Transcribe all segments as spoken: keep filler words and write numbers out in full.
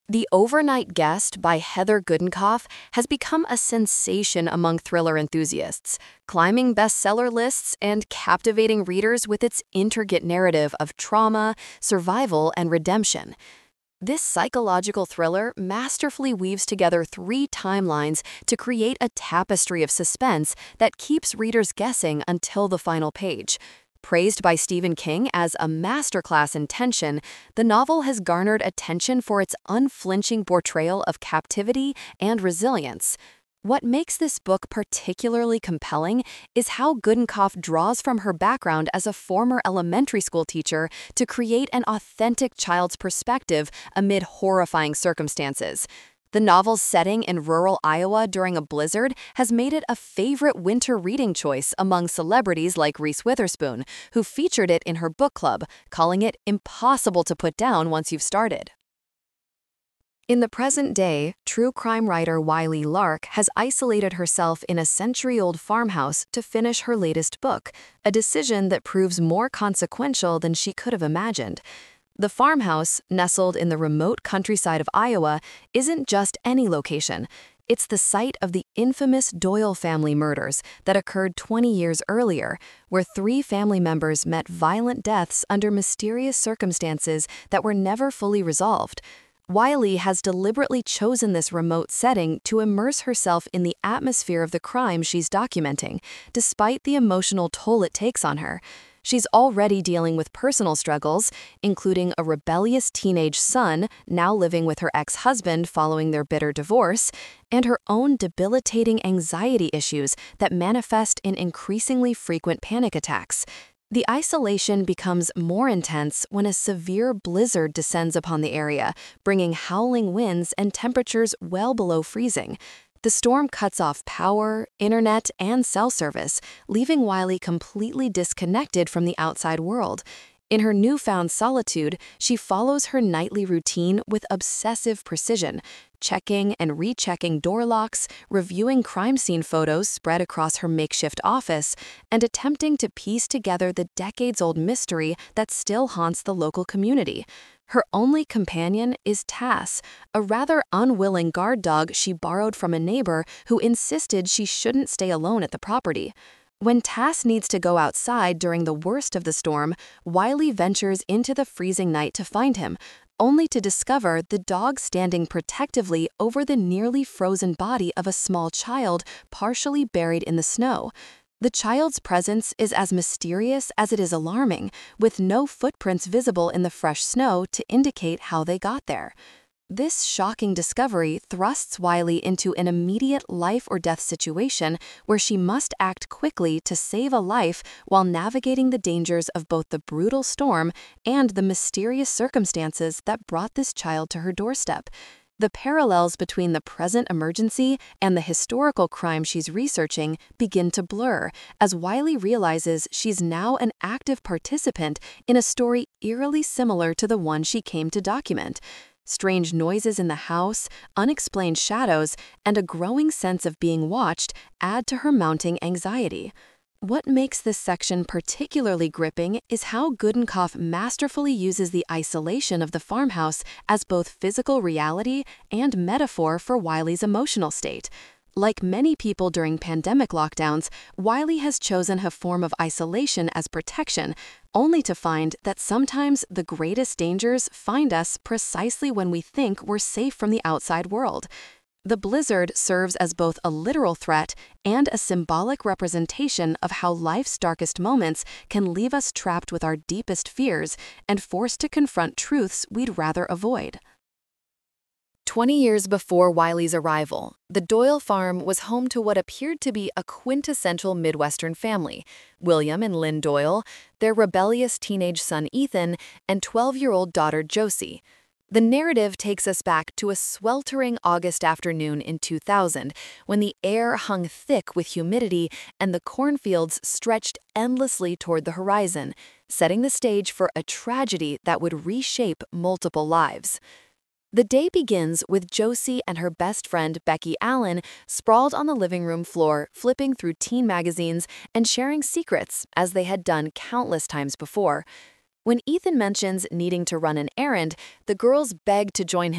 The Overnight Guest by Heather Goodenkoff has become a sensation among thriller enthusiasts, climbing bestseller lists and captivating readers with its intricate narrative of trauma, survival, and redemption. This psychological thriller masterfully weaves together three timelines to create a tapestry of suspense that keeps readers guessing until the final page. Praised by Stephen King as a masterclass in tension, the novel has garnered attention for its unflinching portrayal of captivity and resilience. What makes this book particularly compelling is how Goodenkoff draws from her background as a former elementary school teacher to create an authentic child's perspective amid horrifying circumstances. The novel's setting in rural Iowa during a blizzard has made it a favorite winter reading choice among celebrities like Reese Witherspoon, who featured it in her book club, calling it impossible to put down once you've started. In the present day, true crime writer Wiley Lark has isolated herself in a century-old farmhouse to finish her latest book, a decision that proves more consequential than she could have imagined. The farmhouse, nestled in the remote countryside of Iowa, isn't just any location. It's the site of the infamous Doyle family murders that occurred twenty years earlier, where three family members met violent deaths under mysterious circumstances that were never fully resolved. Wiley has deliberately chosen this remote setting to immerse herself in the atmosphere of the crime she's documenting, despite the emotional toll it takes on her. She's already dealing with personal struggles, including a rebellious teenage son now living with her ex-husband following their bitter divorce, and her own debilitating anxiety issues that manifest in increasingly frequent panic attacks. The isolation becomes more intense when a severe blizzard descends upon the area, bringing howling winds and temperatures well below freezing. The storm cuts off power, internet, and cell service, leaving Wiley completely disconnected from the outside world. In her newfound solitude, she follows her nightly routine with obsessive precision, checking and rechecking door locks, reviewing crime scene photos spread across her makeshift office, and attempting to piece together the decades-old mystery that still haunts the local community. Her only companion is Tass, a rather unwilling guard dog she borrowed from a neighbor who insisted she shouldn't stay alone at the property. When Tass needs to go outside during the worst of the storm, Wiley ventures into the freezing night to find him, only to discover the dog standing protectively over the nearly frozen body of a small child partially buried in the snow. The child's presence is as mysterious as it is alarming, with no footprints visible in the fresh snow to indicate how they got there. This shocking discovery thrusts Wiley into an immediate life-or-death situation where she must act quickly to save a life while navigating the dangers of both the brutal storm and the mysterious circumstances that brought this child to her doorstep. The parallels between the present emergency and the historical crime she's researching begin to blur as Wiley realizes she's now an active participant in a story eerily similar to the one she came to document. Strange noises in the house, unexplained shadows, and a growing sense of being watched add to her mounting anxiety. What makes this section particularly gripping is how Goodenkoff masterfully uses the isolation of the farmhouse as both physical reality and metaphor for Wiley's emotional state. Like many people during pandemic lockdowns, Wiley has chosen a form of isolation as protection, only to find that sometimes the greatest dangers find us precisely when we think we're safe from the outside world. The blizzard serves as both a literal threat and a symbolic representation of how life's darkest moments can leave us trapped with our deepest fears and forced to confront truths we'd rather avoid. Twenty years before Wiley's arrival, the Doyle farm was home to what appeared to be a quintessential Midwestern family: William and Lynn Doyle, their rebellious teenage son Ethan, and twelve-year-old daughter Josie. The narrative takes us back to a sweltering August afternoon in two thousand, when the air hung thick with humidity and the cornfields stretched endlessly toward the horizon, setting the stage for a tragedy that would reshape multiple lives. The day begins with Josie and her best friend Becky Allen sprawled on the living room floor, flipping through teen magazines and sharing secrets as they had done countless times before. When Ethan mentions needing to run an errand, the girls beg to join him.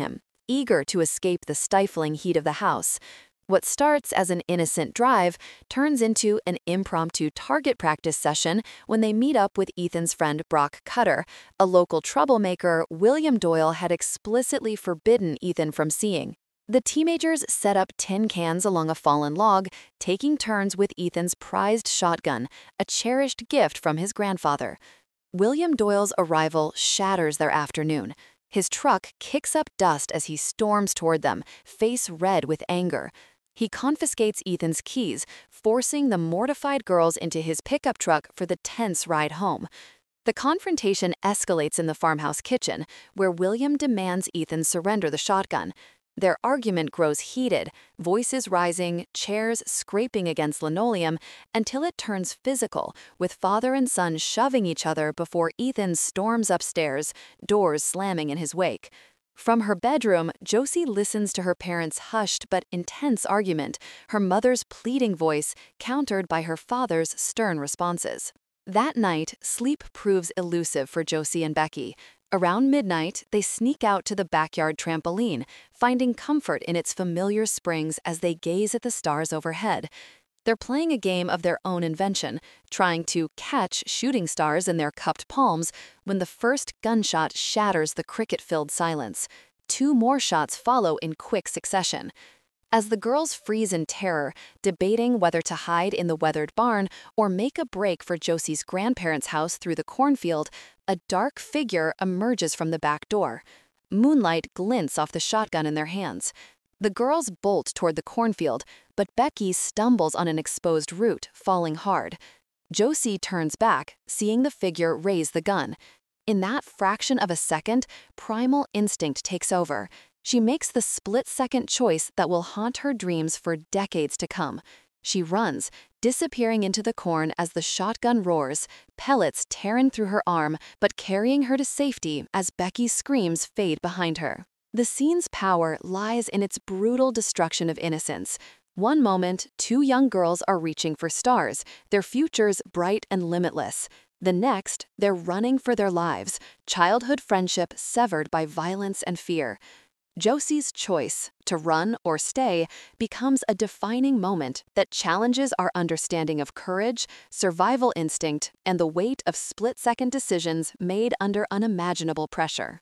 eager to escape the stifling heat of the house. What starts as an innocent drive turns into an impromptu target practice session when they meet up with Ethan's friend Brock Cutter, a local troublemaker William Doyle had explicitly forbidden Ethan from seeing. The teenagers set up tin cans along a fallen log, taking turns with Ethan's prized shotgun, a cherished gift from his grandfather. William Doyle's arrival shatters their afternoon. His truck kicks up dust as he storms toward them, face red with anger. He confiscates Ethan's keys, forcing the mortified girls into his pickup truck for the tense ride home. The confrontation escalates in the farmhouse kitchen, where William demands Ethan surrender the shotgun. Their argument grows heated, voices rising, chairs scraping against linoleum, until it turns physical, with father and son shoving each other before Ethan storms upstairs, doors slamming in his wake. From her bedroom, Josie listens to her parents' hushed but intense argument, her mother's pleading voice countered by her father's stern responses. That night, sleep proves elusive for Josie and Becky. Around midnight, they sneak out to the backyard trampoline, finding comfort in its familiar springs as they gaze at the stars overhead. They're playing a game of their own invention, trying to catch shooting stars in their cupped palms when the first gunshot shatters the cricket-filled silence. Two more shots follow in quick succession. As the girls freeze in terror, debating whether to hide in the weathered barn or make a break for Josie's grandparents' house through the cornfield, a dark figure emerges from the back door. Moonlight glints off the shotgun in their hands. The girls bolt toward the cornfield, but Becky stumbles on an exposed root, falling hard. Josie turns back, seeing the figure raise the gun. In that fraction of a second, primal instinct takes over. She makes the split-second choice that will haunt her dreams for decades to come. She runs, disappearing into the corn as the shotgun roars, pellets tearing through her arm but carrying her to safety as Becky's screams fade behind her. The scene's power lies in its brutal destruction of innocence. One moment, two young girls are reaching for stars, their futures bright and limitless. The next, they're running for their lives, childhood friendship severed by violence and fear. Josie's choice, to run or stay, becomes a defining moment that challenges our understanding of courage, survival instinct, and the weight of split-second decisions made under unimaginable pressure.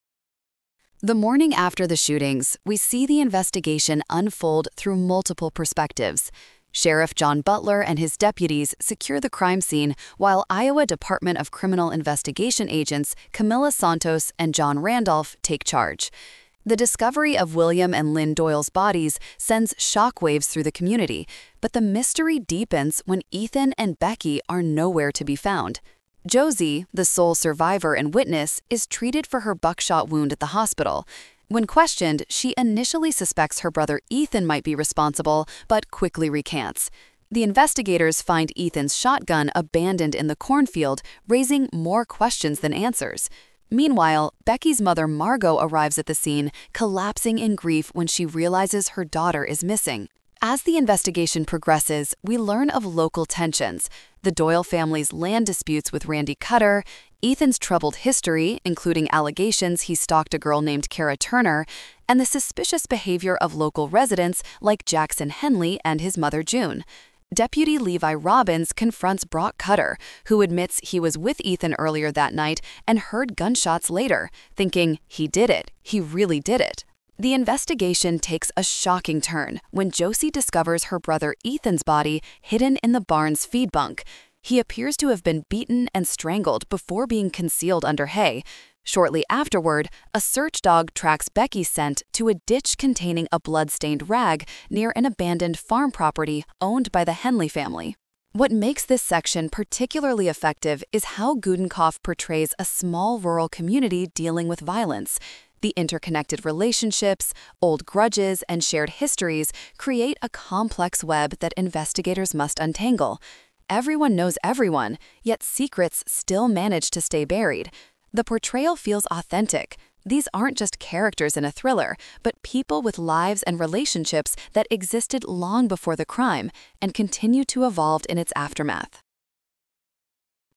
The morning after the shootings, we see the investigation unfold through multiple perspectives. Sheriff John Butler and his deputies secure the crime scene, while Iowa Department of Criminal Investigation agents Camilla Santos and John Randolph take charge. The discovery of William and Lynn Doyle's bodies sends shockwaves through the community, but the mystery deepens when Ethan and Becky are nowhere to be found. Josie, the sole survivor and witness, is treated for her buckshot wound at the hospital. When questioned, she initially suspects her brother Ethan might be responsible, but quickly recants. The investigators find Ethan's shotgun abandoned in the cornfield, raising more questions than answers. Meanwhile, Becky's mother Margot arrives at the scene, collapsing in grief when she realizes her daughter is missing. As the investigation progresses, we learn of local tensions, the Doyle family's land disputes with Randy Cutter, Ethan's troubled history, including allegations he stalked a girl named Kara Turner, and the suspicious behavior of local residents like Jackson Henley and his mother June. Deputy Levi Robbins confronts Brock Cutter, who admits he was with Ethan earlier that night and heard gunshots later, thinking he did it, he really did it. The investigation takes a shocking turn when Josie discovers her brother Ethan's body hidden in the barn's feed bunk. He appears to have been beaten and strangled before being concealed under hay. Shortly afterward, a search dog tracks Becky's scent to a ditch containing a blood-stained rag near an abandoned farm property owned by the Henley family. What makes this section particularly effective is how Gudenkauf portrays a small rural community dealing with violence. The interconnected relationships, old grudges, and shared histories create a complex web that investigators must untangle. Everyone knows everyone, yet secrets still manage to stay buried. The portrayal feels authentic. These aren't just characters in a thriller, but people with lives and relationships that existed long before the crime and continue to evolve in its aftermath.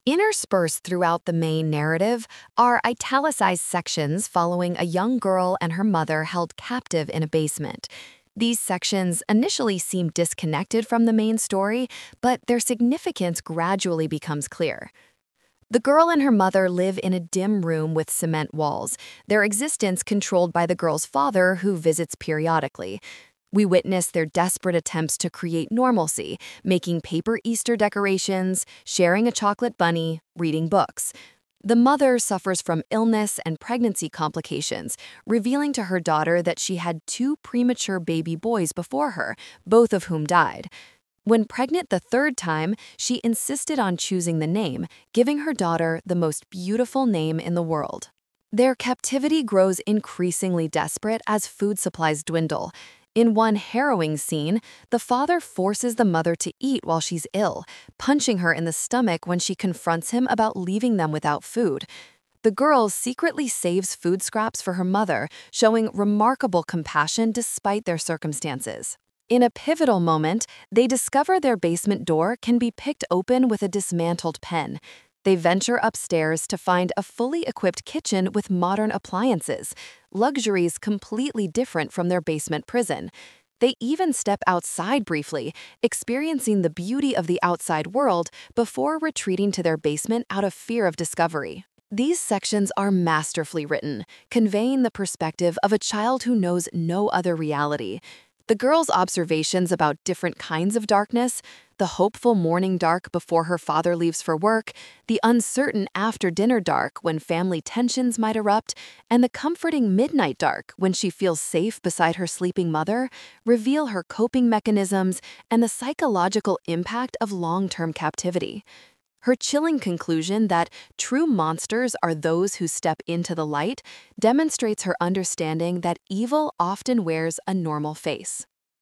Interspersed throughout the main narrative are italicized sections following a young girl and her mother held captive in a basement. These sections initially seem disconnected from the main story, but their significance gradually becomes clear. The girl and her mother live in a dim room with cement walls, their existence controlled by the girl's father, who visits periodically. We witness their desperate attempts to create normalcy, making paper Easter decorations, sharing a chocolate bunny, reading books. The mother suffers from illness and pregnancy complications, revealing to her daughter that she had two premature baby boys before her, both of whom died. When pregnant the third time, she insisted on choosing the name, giving her daughter the most beautiful name in the world. Their captivity grows increasingly desperate as food supplies dwindle. In one harrowing scene, the father forces the mother to eat while she's ill, punching her in the stomach when she confronts him about leaving them without food. The girl secretly saves food scraps for her mother, showing remarkable compassion despite their circumstances. In a pivotal moment, they discover their basement door can be picked open with a dismantled pen. They venture upstairs to find a fully equipped kitchen with modern appliances, luxuries completely different from their basement prison. They even step outside briefly, experiencing the beauty of the outside world before retreating to their basement out of fear of discovery. These sections are masterfully written, conveying the perspective of a child who knows no other reality. The girl's observations about different kinds of darkness, the hopeful morning dark before her father leaves for work, the uncertain after-dinner dark when family tensions might erupt, and the comforting midnight dark when she feels safe beside her sleeping mother, reveal her coping mechanisms and the psychological impact of long-term captivity. Her chilling conclusion that true monsters are those who step into the light demonstrates her understanding that evil often wears a normal face.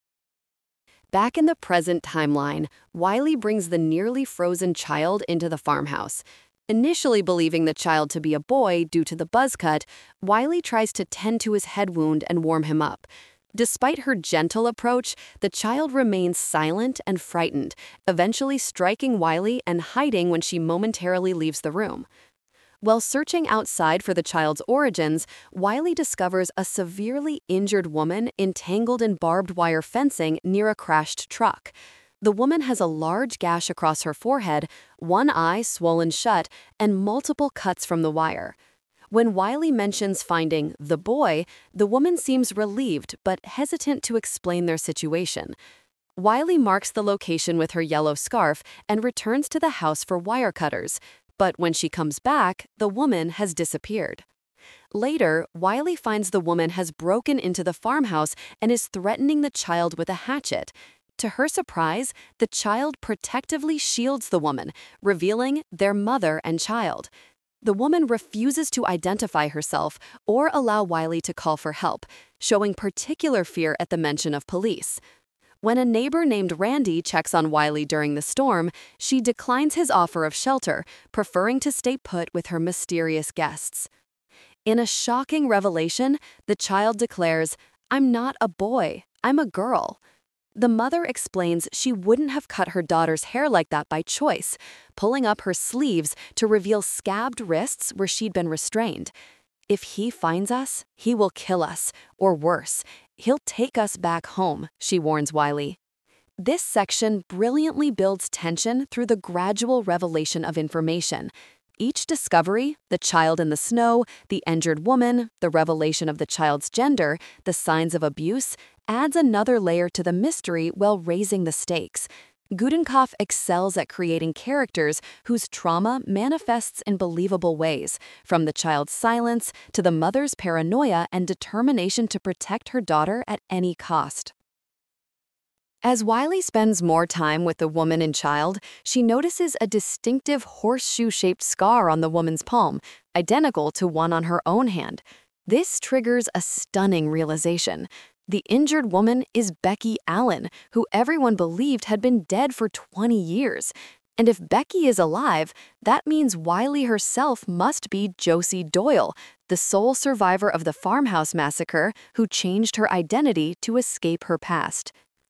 Back in the present timeline, Wiley brings the nearly frozen child into the farmhouse. Initially believing the child to be a boy due to the buzz cut, Wiley tries to tend to his head wound and warm him up. Despite her gentle approach, the child remains silent and frightened, eventually striking Wiley and hiding when she momentarily leaves the room. While searching outside for the child's origins, Wiley discovers a severely injured woman entangled in barbed wire fencing near a crashed truck. The woman has a large gash across her forehead, one eye swollen shut, and multiple cuts from the wire. When Wiley mentions finding the boy, the woman seems relieved but hesitant to explain their situation. Wiley marks the location with her yellow scarf and returns to the house for wire cutters, but when she comes back, the woman has disappeared. Later, Wiley finds the woman has broken into the farmhouse and is threatening the child with a hatchet. To her surprise, the child protectively shields the woman, revealing their mother and child. The woman refuses to identify herself or allow Wiley to call for help, showing particular fear at the mention of police. When a neighbor named Randy checks on Wiley during the storm, she declines his offer of shelter, preferring to stay put with her mysterious guests. In a shocking revelation, the child declares, "I'm not a boy, I'm a girl." The mother explains she wouldn't have cut her daughter's hair like that by choice, pulling up her sleeves to reveal scabbed wrists where she'd been restrained. "If he finds us, he will kill us, or worse, he'll take us back home," she warns Wiley. This section brilliantly builds tension through the gradual revelation of information. Each discovery, the child in the snow, the injured woman, the revelation of the child's gender, the signs of abuse, adds another layer to the mystery while raising the stakes. Gudenkauf excels at creating characters whose trauma manifests in believable ways, from the child's silence to the mother's paranoia and determination to protect her daughter at any cost. As Wiley spends more time with the woman and child, she notices a distinctive horseshoe-shaped scar on the woman's palm, identical to one on her own hand. This triggers a stunning realization. The injured woman is Becky Allen, who everyone believed had been dead for twenty years. And if Becky is alive, that means Wiley herself must be Josie Doyle, the sole survivor of the farmhouse massacre who changed her identity to escape her past.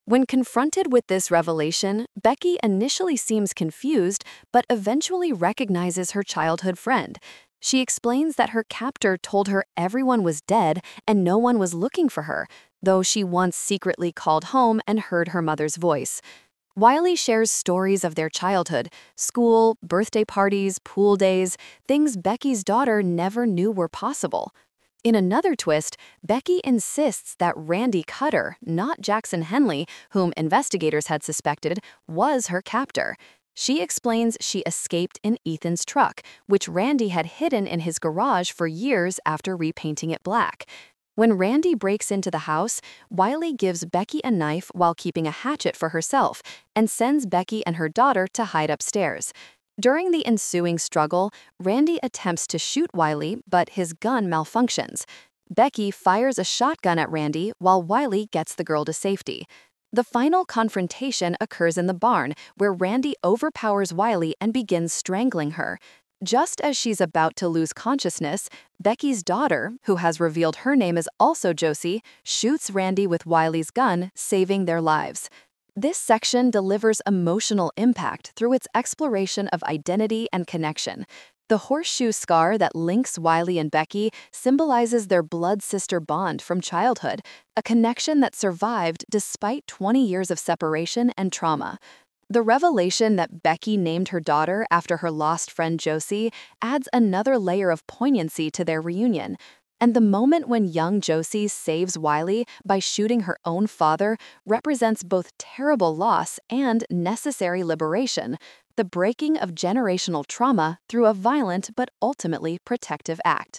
When confronted with this revelation, Becky initially seems confused but eventually recognizes her childhood friend. She explains that her captor told her everyone was dead and no one was looking for her, though she once secretly called home and heard her mother's voice. Wiley shares stories of their childhood, school, birthday parties, pool days, things Becky's daughter never knew were possible. In another twist, Becky insists that Randy Cutter, not Jackson Henley, whom investigators had suspected, was her captor. She explains she escaped in Ethan's truck, which Randy had hidden in his garage for years after repainting it black. When Randy breaks into the house, Wiley gives Becky a knife while keeping a hatchet for herself and sends Becky and her daughter to hide upstairs. During the ensuing struggle, Randy attempts to shoot Wiley, but his gun malfunctions. Becky fires a shotgun at Randy while Wiley gets the girl to safety. The final confrontation occurs in the barn, where Randy overpowers Wiley and begins strangling her. Just as she's about to lose consciousness, Becky's daughter, who has revealed her name is also Josie, shoots Randy with Wiley's gun, saving their lives. This section delivers emotional impact through its exploration of identity and connection. The horseshoe scar that links Wiley and Becky symbolizes their blood sister bond from childhood, a connection that survived despite twenty years of separation and trauma. The revelation that Becky named her daughter after her lost friend Josie adds another layer of poignancy to their reunion. And the moment when young Josie saves Wiley by shooting her own father represents both terrible loss and necessary liberation, the breaking of generational trauma through a violent but ultimately protective act.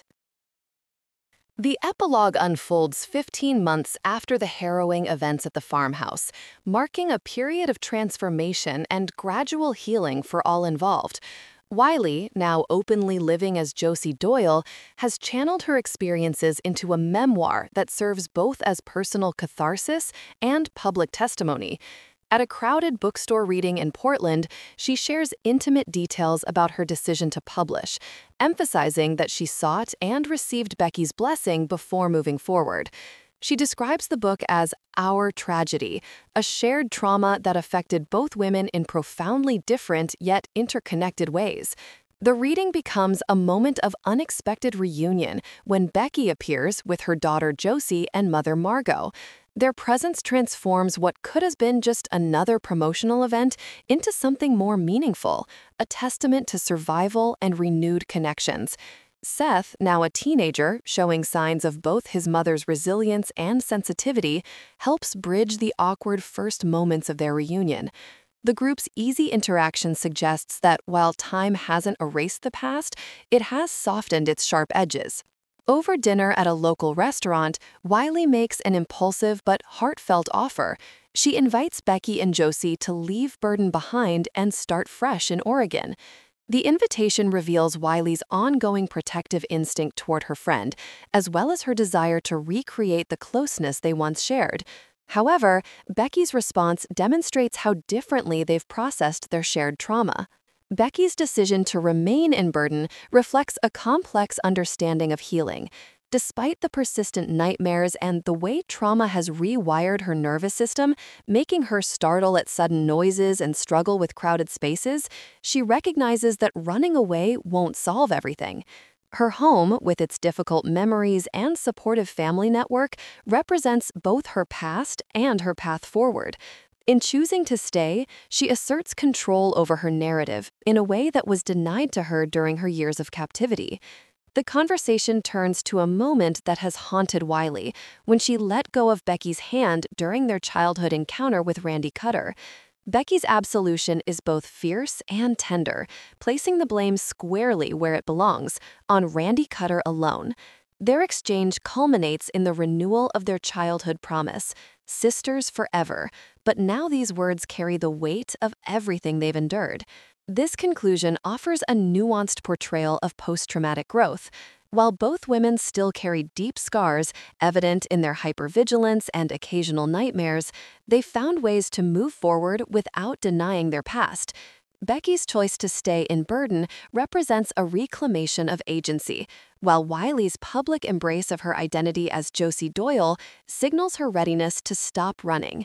The epilogue unfolds fifteen months after the harrowing events at the farmhouse, marking a period of transformation and gradual healing for all involved. Wiley, now openly living as Josie Doyle, has channeled her experiences into a memoir that serves both as personal catharsis and public testimony. At a crowded bookstore reading in Portland, she shares intimate details about her decision to publish, emphasizing that she sought and received Becky's blessing before moving forward. She describes the book as our tragedy, a shared trauma that affected both women in profoundly different yet interconnected ways. The reading becomes a moment of unexpected reunion when Becky appears with her daughter Josie and mother Margot. Their presence transforms what could have been just another promotional event into something more meaningful, a testament to survival and renewed connections. Seth, now a teenager, showing signs of both his mother's resilience and sensitivity, helps bridge the awkward first moments of their reunion. The group's easy interaction suggests that while time hasn't erased the past, it has softened its sharp edges. Over dinner at a local restaurant, Wiley makes an impulsive but heartfelt offer. She invites Becky and Josie to leave Burden behind and start fresh in Oregon. The invitation reveals Wiley's ongoing protective instinct toward her friend, as well as her desire to recreate the closeness they once shared. However, Becky's response demonstrates how differently they've processed their shared trauma. Becky's decision to remain in Burden reflects a complex understanding of healing. Despite the persistent nightmares and the way trauma has rewired her nervous system, making her startle at sudden noises and struggle with crowded spaces, she recognizes that running away won't solve everything. Her home, with its difficult memories and supportive family network, represents both her past and her path forward. In choosing to stay, she asserts control over her narrative in a way that was denied to her during her years of captivity. The conversation turns to a moment that has haunted Wiley, when she let go of Becky's hand during their childhood encounter with Randy Cutter. Becky's absolution is both fierce and tender, placing the blame squarely where it belongs, on Randy Cutter alone. Their exchange culminates in the renewal of their childhood promise, sisters forever, but now these words carry the weight of everything they've endured. This conclusion offers a nuanced portrayal of post-traumatic growth. While both women still carry deep scars, evident in their hypervigilance and occasional nightmares, they found ways to move forward without denying their past. Becky's choice to stay in Burden represents a reclamation of agency, while Wiley's public embrace of her identity as Josie Doyle signals her readiness to stop running.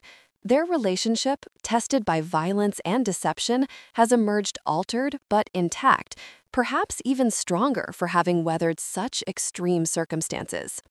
Their relationship, tested by violence and deception, has emerged altered but intact, perhaps even stronger for having weathered such extreme circumstances.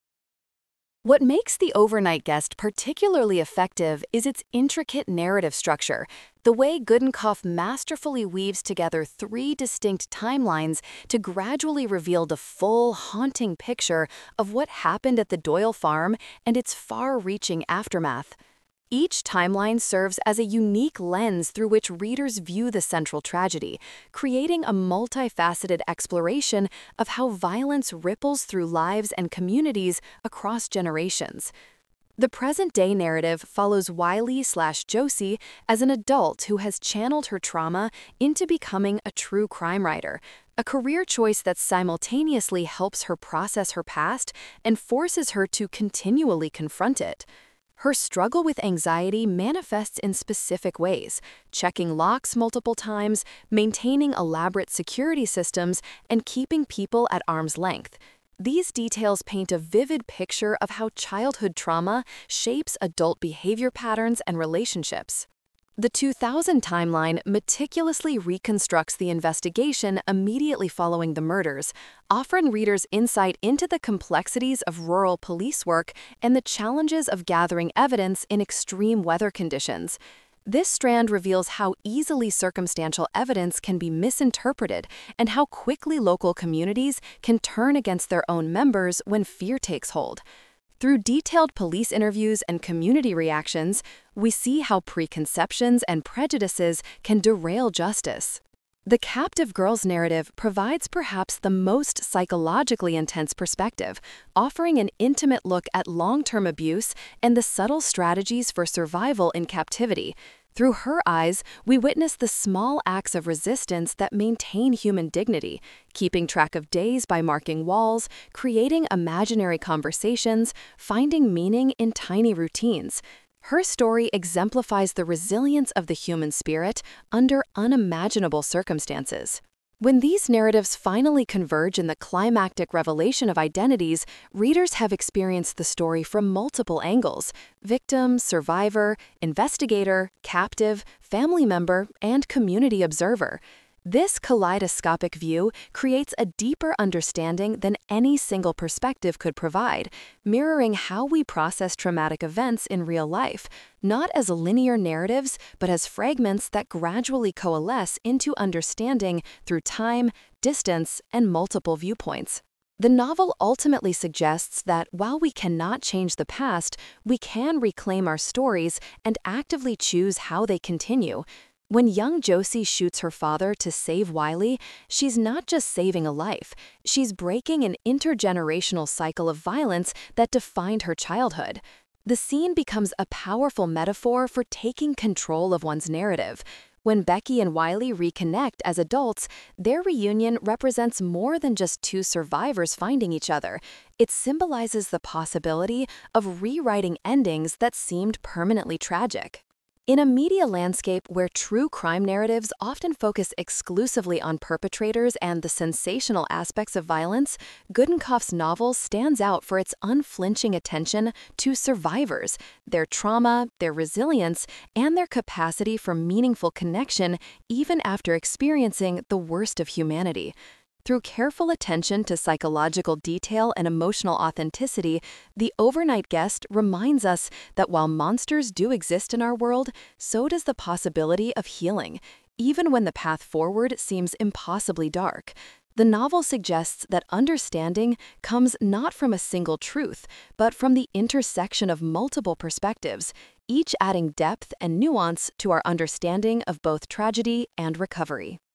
What makes The Overnight Guest particularly effective is its intricate narrative structure, the way Goodenkoff masterfully weaves together three distinct timelines to gradually reveal the full, haunting picture of what happened at the Doyle farm and its far-reaching aftermath. Each timeline serves as a unique lens through which readers view the central tragedy, creating a multifaceted exploration of how violence ripples through lives and communities across generations. The present-day narrative follows Wiley slash Josie as an adult who has channeled her trauma into becoming a true crime writer, a career choice that simultaneously helps her process her past and forces her to continually confront it. Her struggle with anxiety manifests in specific ways, checking locks multiple times, maintaining elaborate security systems, and keeping people at arm's length. These details paint a vivid picture of how childhood trauma shapes adult behavior patterns and relationships. The two thousand timeline meticulously reconstructs the investigation immediately following the murders, offering readers insight into the complexities of rural police work and the challenges of gathering evidence in extreme weather conditions. This strand reveals how easily circumstantial evidence can be misinterpreted and how quickly local communities can turn against their own members when fear takes hold. Through detailed police interviews and community reactions, we see how preconceptions and prejudices can derail justice. The Captive Girls narrative provides perhaps the most psychologically intense perspective, offering an intimate look at long-term abuse and the subtle strategies for survival in captivity. Through her eyes, we witness the small acts of resistance that maintain human dignity, keeping track of days by marking walls, creating imaginary conversations, finding meaning in tiny routines. Her story exemplifies the resilience of the human spirit under unimaginable circumstances. When these narratives finally converge in the climactic revelation of identities, readers have experienced the story from multiple angles: victim, survivor, investigator, captive, family member, and community observer. This kaleidoscopic view creates a deeper understanding than any single perspective could provide, mirroring how we process traumatic events in real life, not as linear narratives, but as fragments that gradually coalesce into understanding through time, distance, and multiple viewpoints. The novel ultimately suggests that while we cannot change the past, we can reclaim our stories and actively choose how they continue. When young Josie shoots her father to save Wiley, she's not just saving a life, she's breaking an intergenerational cycle of violence that defined her childhood. The scene becomes a powerful metaphor for taking control of one's narrative. When Becky and Wiley reconnect as adults, their reunion represents more than just two survivors finding each other. It symbolizes the possibility of rewriting endings that seemed permanently tragic. In a media landscape where true crime narratives often focus exclusively on perpetrators and the sensational aspects of violence, Goodenkoff's novel stands out for its unflinching attention to survivors, their trauma, their resilience, and their capacity for meaningful connection even after experiencing the worst of humanity. Through careful attention to psychological detail and emotional authenticity, The Overnight Guest reminds us that while monsters do exist in our world, so does the possibility of healing, even when the path forward seems impossibly dark. The novel suggests that understanding comes not from a single truth, but from the intersection of multiple perspectives, each adding depth and nuance to our understanding of both tragedy and recovery.